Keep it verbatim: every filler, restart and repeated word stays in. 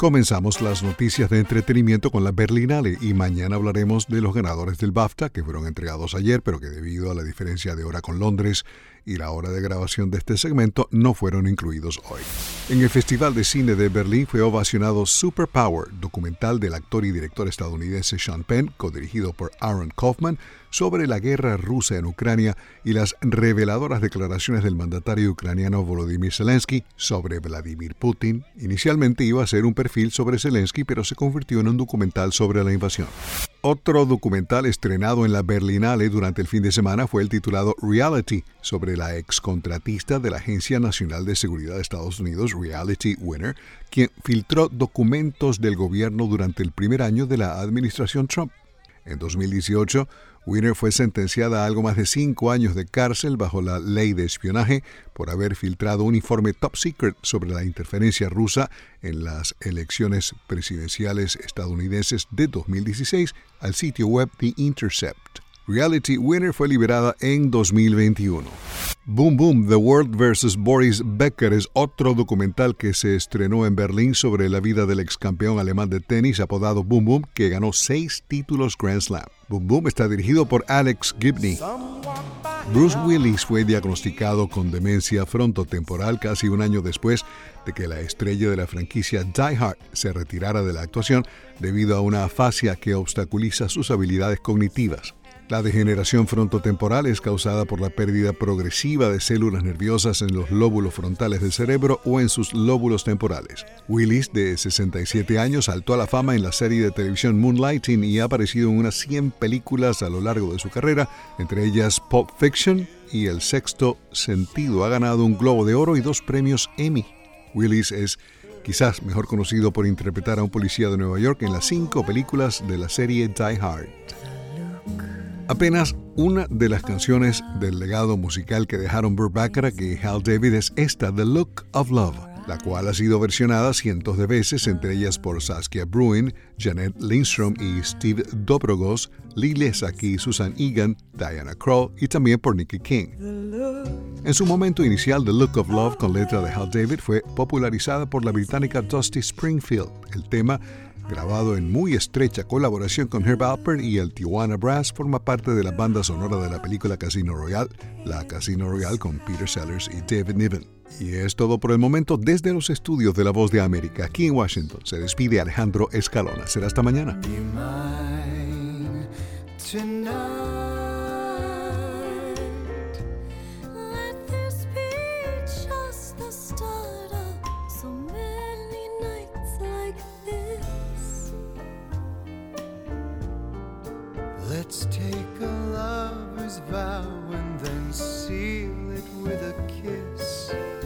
Comenzamos las noticias de entretenimiento con la Berlinale y mañana hablaremos de los ganadores del BAFTA que fueron entregados ayer, pero que debido a la diferencia de hora con Londres y la hora de grabación de este segmento no fueron incluidos hoy. En el Festival de Cine de Berlín fue ovacionado Superpower, documental del actor y director estadounidense Sean Penn, codirigido por Aaron Kaufman, sobre la guerra rusa en Ucrania y las reveladoras declaraciones del mandatario ucraniano Volodymyr Zelensky sobre Vladimir Putin. Inicialmente iba a ser un perfil sobre Zelensky, pero se convirtió en un documental sobre la invasión. Otro documental estrenado en la Berlinale durante el fin de semana fue el titulado Reality, sobre la excontratista de la Agencia Nacional de Seguridad de Estados Unidos, Reality Winner, quien filtró documentos del gobierno durante el primer año de la administración Trump. En dos mil dieciocho, Winner fue sentenciada a algo más de cinco años de cárcel bajo la ley de espionaje por haber filtrado un informe top secret sobre la interferencia rusa en las elecciones presidenciales estadounidenses de dos mil dieciséis al sitio web The Intercept. Reality Winner fue liberada en dos mil veintiuno. Boom Boom, The World versus Boris Becker es otro documental que se estrenó en Berlín sobre la vida del ex campeón alemán de tenis apodado Boom Boom, que ganó seis títulos Grand Slam. Boom Boom está dirigido por Alex Gibney. Bruce Willis fue diagnosticado con demencia frontotemporal casi un año después de que la estrella de la franquicia Die Hard se retirara de la actuación debido a una afasia que obstaculiza sus habilidades cognitivas. La degeneración frontotemporal es causada por la pérdida progresiva de células nerviosas en los lóbulos frontales del cerebro o en sus lóbulos temporales. Willis, de sesenta y siete años, saltó a la fama en la serie de televisión Moonlighting y ha aparecido en unas cien películas a lo largo de su carrera, entre ellas Pulp Fiction y El Sexto Sentido. Ha ganado un Globo de Oro y dos premios Emmy. Willis es quizás mejor conocido por interpretar a un policía de Nueva York en las cinco películas de la serie Die Hard. Apenas una de las canciones del legado musical que dejaron Burt Bacharach y Hal David es esta, The Look of Love, la cual ha sido versionada cientos de veces, entre ellas por Saskia Bruin, Janet Lindstrom y Steve Dobrogos, Lily Saki, Susan Egan, Diana Krall y también por Nicky King. En su momento inicial, The Look of Love, con letra de Hal David, fue popularizada por la británica Dusty Springfield. El tema, grabado en muy estrecha colaboración con Herb Alpert y el Tijuana Brass, forma parte de la banda sonora de la película Casino Royale, la Casino Royale con Peter Sellers y David Niven. Y es todo por el momento desde los estudios de La Voz de América, aquí en Washington. Se despide Alejandro Escalona. Será hasta mañana. Let's take a lover's vow and then seal it with a kiss.